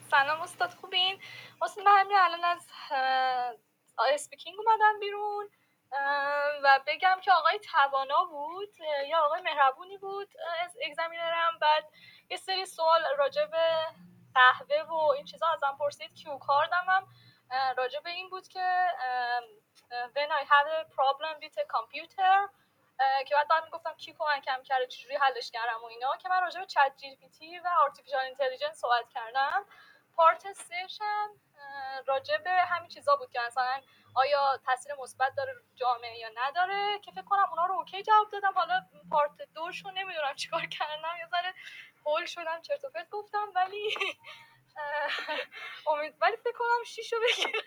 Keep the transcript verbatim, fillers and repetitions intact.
سلام استاد، خوبین؟ استاد من همین الان از اسپیکینگ اومدم بیرون و بگم که آقای توانا بود یا آقای مهربونی بود از اگزمینرم. بعد یه سری سوال راجع به قهوه و این چیزا ازم پرسید. کیو کاردم هم راجع به این بود که when I had a problem with a computer که بعد بعد میگفتم کی کمکم کرده چجوری حلش کردم و اینا، که من راجع به چت جی پی تی و آرتفیشال اینتلیجنس صحبت کردم. پارت سه‌ش هم راجع به همین چیزا بود که مثلا آیا تاثیر مثبت داره جامعه یا نداره، که فکر کنم اونا رو اوکی جواب دادم. حالا پارت دوشو نمیدونم چیکار کردم، یه ذره هول شدم چرت و پرت گفتم، ولی امید ولی فکر کنم شیشو بگیرم.